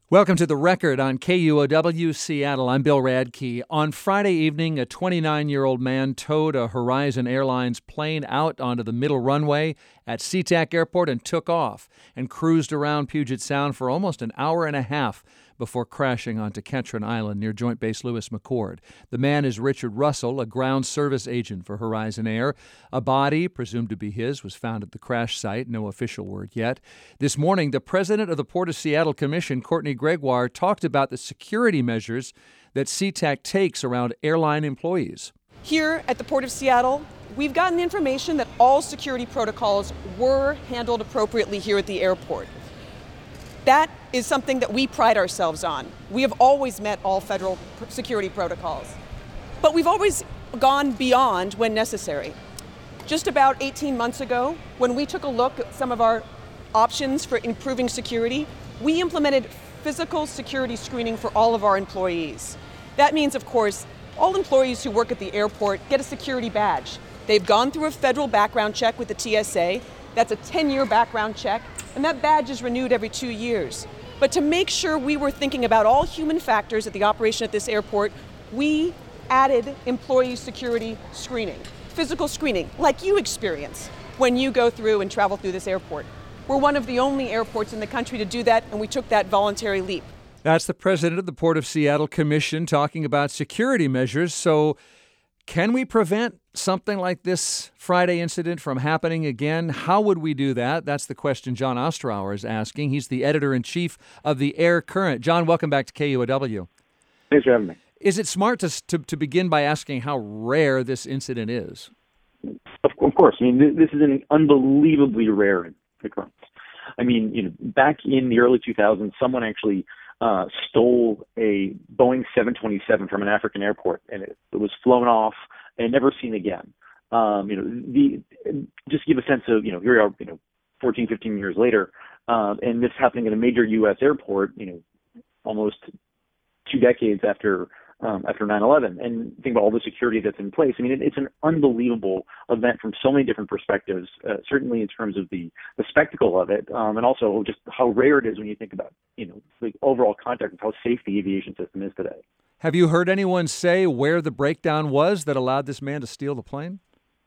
Welcome to The Record on KUOW Seattle. I'm Bill Radke. On Friday evening, a 29-year-old man towed a Horizon Airlines plane out onto the middle runway at SeaTac Airport and took off and cruised around Puget Sound for almost an hour and a half before crashing onto Ketron Island near Joint Base Lewis-McChord. The man is Richard Russell, a ground service agent for Horizon Air. A body, presumed to be his, was found at the crash site. No official word yet. This morning, the president of the Port of Seattle Commission, Courtney Gregoire, talked about the security measures that SeaTac takes around airline employees. Here at the Port of Seattle, we've gotten information that all security protocols were handled appropriately here at the airport. That is something that we pride ourselves on. We have always met all federal security protocols, but we've always gone beyond when necessary. Just about 18 months ago, when we took a look at some of our options for improving security, we implemented physical security screening for all of our employees. That means, of course, all employees who work at the airport get a security badge. They've gone through a federal background check with the TSA. That's a 10-year background check, and that badge is renewed every 2 years. But to make sure we were thinking about all human factors at the operation at this airport, we added employee security screening, physical screening, like you experience when you go through and travel through this airport. We're one of the only airports in the country to do that, and we took that voluntary leap. That's the president of the Port of Seattle Commission talking about security measures. So can we prevent something like this Friday incident from happening again? How would we do that? That's the question John Ostrower is asking. He's the editor-in-chief of the Air Current. John, welcome back to KUOW. Thanks for having me. Is it smart to begin by asking how rare this incident is? Of course. I mean, this is an unbelievably rare occurrence. I mean, back in the early 2000s, someone actually stole a Boeing 727 from an African airport, and it was flown off and never seen again. Just to give a sense of, here we are, 14, 15 years later, and this happening at a major U.S. airport, almost 2 decades after 9/11, and think about all the security that's in place. I mean, it's an unbelievable event from so many different perspectives, certainly in terms of the spectacle of it, and also just how rare it is when you think about, the overall context of how safe the aviation system is today. Have you heard anyone say where the breakdown was that allowed this man to steal the plane?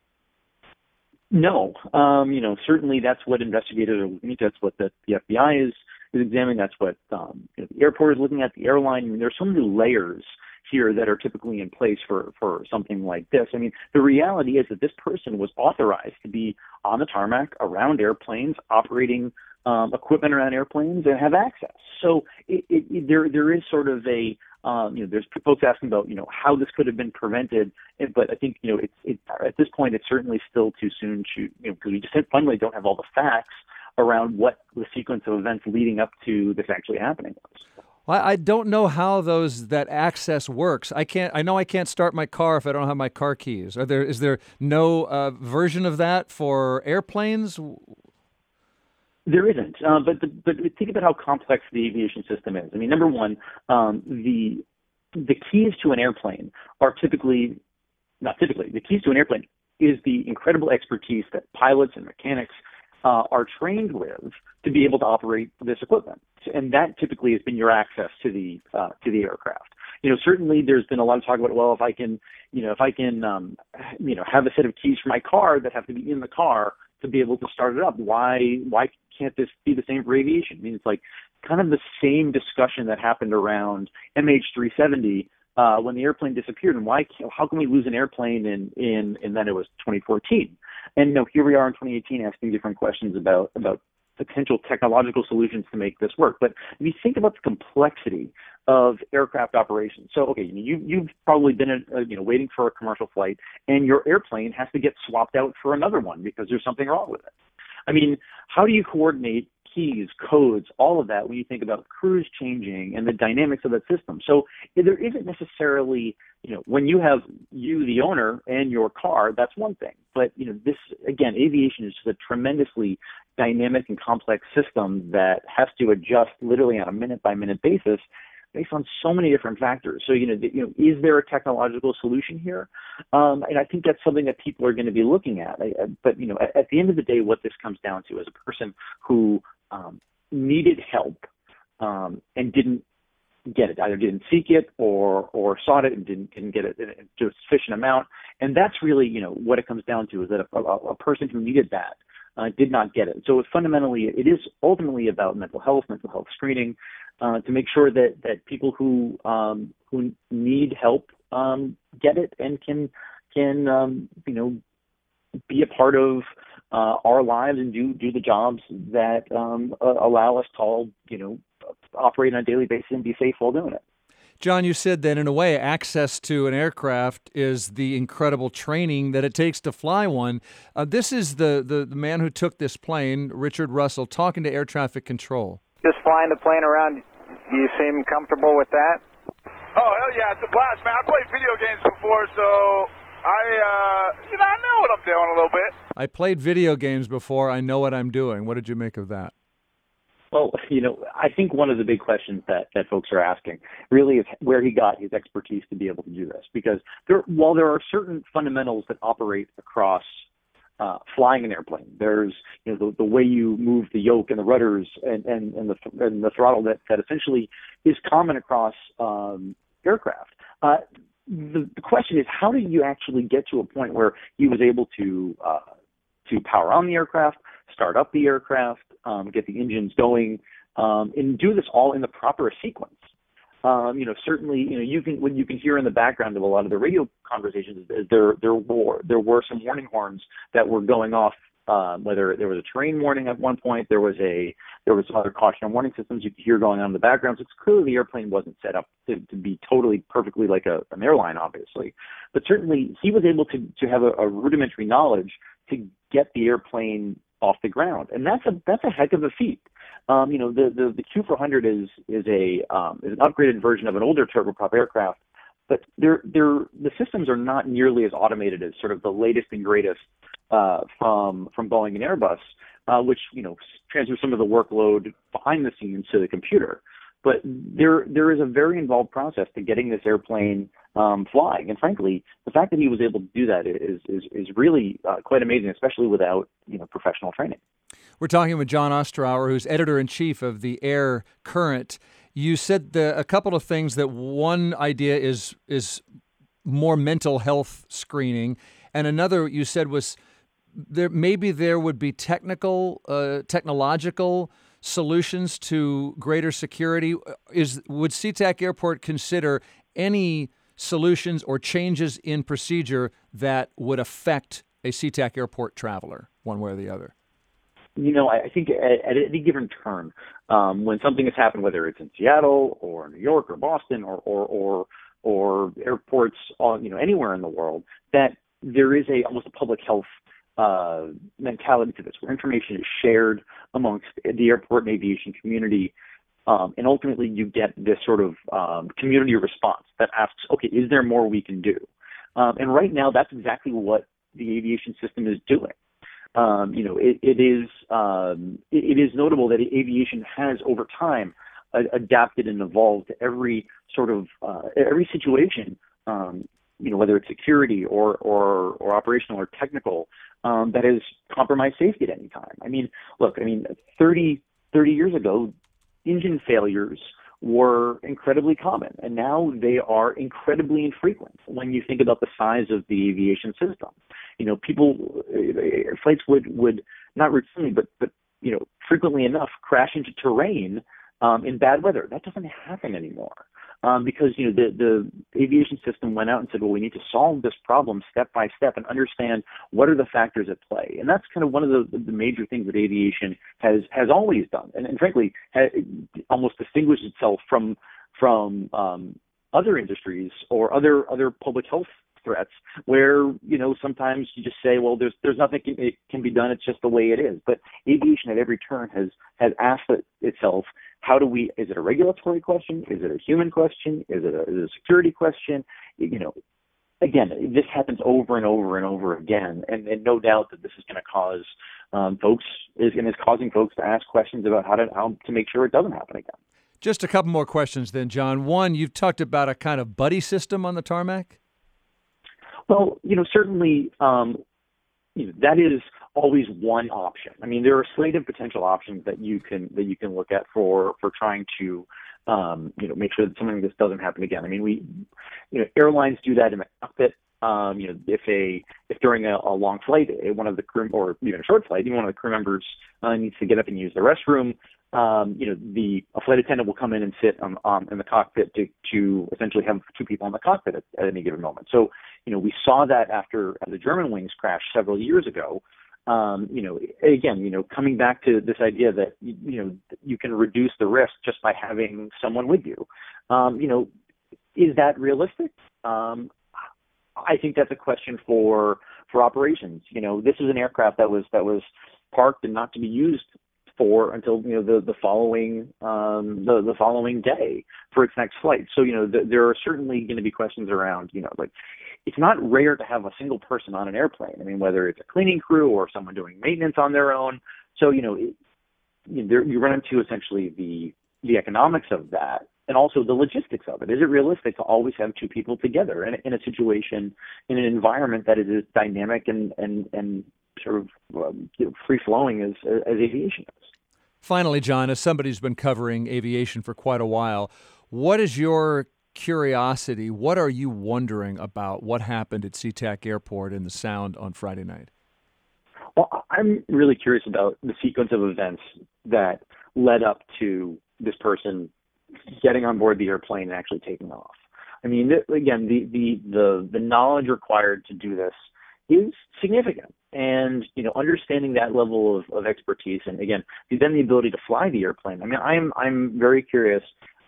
No. Certainly that's what investigators are looking at. That's what the FBI is examining. That's what the airport is looking at, the airline. I mean, there are so many layers here that are typically in place for something like this. I mean, the reality is that this person was authorized to be on the tarmac around airplanes, operating equipment around airplanes, and have access. So there is sort of a there's folks asking about how this could have been prevented, but I think it's at this point it's certainly still too soon to because we just fundamentally don't have all the facts around what the sequence of events leading up to this actually happening was. Well, I don't know how that access works. I know I can't start my car if I don't have my car keys. Is there no version of that for airplanes? There isn't. But think about how complex the aviation system is. I mean, number one, the keys to an airplane are the keys to an airplane is the incredible expertise that pilots and mechanics are trained with to be able to operate this equipment, and that typically has been your access to the aircraft. Certainly there's been a lot of talk about, well, if I can have a set of keys for my car that have to be in the car to be able to start it up. Why can't this be the same for aviation? I mean, it's like kind of the same discussion that happened around MH370 when the airplane disappeared, and how can we lose an airplane in then it was 2014. And here we are in 2018 asking different questions about potential technological solutions to make this work. But if you think about the complexity of aircraft operations, so okay, you've probably been waiting for a commercial flight, and your airplane has to get swapped out for another one because there's something wrong with it. I mean, how do you coordinate keys, codes, all of that when you think about crews changing and the dynamics of that system? So there isn't necessarily, when you have the owner, and your car, that's one thing. But, this, again, aviation is just a tremendously dynamic and complex system that has to adjust literally on a minute-by-minute basis based on so many different factors. So, is there a technological solution here? And I think that's something that people are going to be looking at. But, at the end of the day, what this comes down to is a person who needed help and didn't get it, either didn't seek it or sought it and didn't get it to a sufficient amount. And that's really, what it comes down to is that a person who needed that did not get it. So fundamentally, it is ultimately about mental health screening, to make sure that people who need help get it and can be a part of our lives and do the jobs that allow us to all operate on a daily basis and be safe while doing it. John, you said that in a way, access to an aircraft is the incredible training that it takes to fly one. This is the man who took this plane, Richard Russell, talking to air traffic control. Just flying the plane around, you seem comfortable with that? Oh, hell yeah, it's a blast, man. I played video games before, so I know what I'm doing a little bit. I played video games before. I know what I'm doing. What did you make of that? Well, I think one of the big questions that folks are asking really is where he got his expertise to be able to do this. Because while there are certain fundamentals that operate across flying an airplane, there's the way you move the yoke and the rudders and the throttle that essentially is common across aircraft. The question is, how do you actually get to a point where he was able to power on the aircraft, start up the aircraft, get the engines going, and do this all in the proper sequence? Certainly, you can hear in the background of a lot of the radio conversations is there were some warning horns that were going off. Whether there was a terrain warning at one point, there was some other caution and warning systems you could hear going on in the background. So it's clearly the airplane wasn't set up to be totally perfectly like an airline, obviously. But certainly he was able to have a rudimentary knowledge to get the airplane off the ground, and that's a heck of a feat. The Q400 is an upgraded version of an older turboprop aircraft, but the systems are not nearly as automated as sort of the latest and greatest from Boeing and Airbus, which transfers some of the workload behind the scenes to the computer. But there is a very involved process to getting this airplane flying, and frankly, the fact that he was able to do that is really quite amazing, especially without professional training. We're talking with John Ostrower, who's editor-in-chief of the Air Current. You said a couple of things. that one idea is more mental health screening, and another you said was there would be technological solutions to greater security. Would SeaTac Airport consider any solutions or changes in procedure that would affect a SeaTac Airport traveler, one way or the other? I think at any given turn, when something has happened, whether it's in Seattle or New York or Boston or airports, anywhere in the world, that there is almost a public health mentality to this, where information is shared amongst the airport and aviation community, and ultimately you get this sort of community response that asks, okay, is there more we can do? And right now, that's exactly what the aviation system is doing. It is notable that aviation has over time adapted and evolved to every sort of every situation, whether it's security or operational or technical, that has compromised safety at any time. 30 years ago, engine failures were incredibly common, and now they are incredibly infrequent when you think about the size of the aviation system. Flights would not routinely, but frequently enough crash into terrain in bad weather. That doesn't happen anymore. Because the aviation system went out and said, well, we need to solve this problem step by step and understand what are the factors at play. And that's kind of one of the major things that aviation has always done, and frankly has almost distinguished itself from other industries or other public health threats, where sometimes you just say, well, there's nothing can be done. It's just the way it is. But aviation at every turn has asked itself, is it a regulatory question? Is it a human question? Is it a security question? Again, this happens over and over and over again, and no doubt that this is going to cause is causing folks to ask questions about how to make sure it doesn't happen again. Just a couple more questions then, John. One, you've talked about a kind of buddy system on the tarmac. Well, certainly, that is always one option. I mean, there are a slate of potential options that you can look at for trying to make sure that something like this doesn't happen again. I mean, airlines do that in the cockpit. If during a long flight, one of the crew, or even a short flight, even one of the crew members needs to get up and use the restroom, a flight attendant will come in and sit in the cockpit to essentially have two people in the cockpit at any given moment. So, we saw that after the Germanwings crash several years ago. Again, coming back to this idea that, you can reduce the risk just by having someone with you. Is that realistic? I think that's a question for operations. This is an aircraft that was parked and not to be used for until the following day for its next flight. So there are certainly going to be questions around it's not rare to have a single person on an airplane. I mean, whether it's a cleaning crew or someone doing maintenance on their own. So you run into essentially the economics of that. And also the logistics of it. Is it realistic to always have two people together in a situation, in an environment that is as dynamic and sort of free-flowing as aviation is? Finally, John, as somebody who's been covering aviation for quite a while, what is your curiosity? What are you wondering about what happened at SeaTac Airport in the Sound on Friday night? Well, I'm really curious about the sequence of events that led up to this person getting on board the airplane and actually taking off. I mean, again, the knowledge required to do this is significant, and understanding that level of expertise, and again, then the ability to fly the airplane. I mean, I'm very curious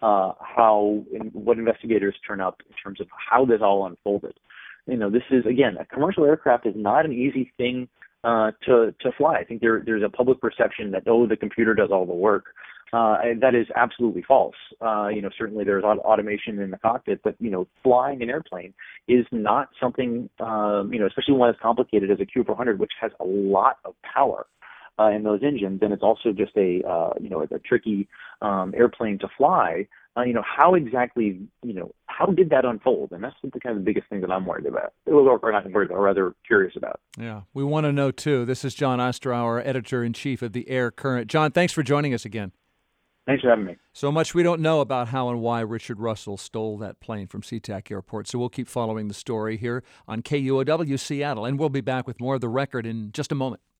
what investigators turn up in terms of how this all unfolded. This is, again, a commercial aircraft is not an easy thing to fly. I think there's a public perception that the computer does all the work. That is absolutely false. Certainly there's automation in the cockpit, but flying an airplane is not something, especially one as complicated as a Q400, which has a lot of power in those engines, and it's also just a tricky airplane to fly. How exactly, how did that unfold? And that's the kind of the biggest thing that I'm worried about, or not worried, or rather curious about. Yeah, we want to know too. This is John Ostrower, editor-in-chief of the Air Current. John, thanks for joining us again. Thanks for having me. So much we don't know about how and why Richard Russell stole that plane from SeaTac Airport. So we'll keep following the story here on KUOW Seattle, and we'll be back with more of The Record in just a moment.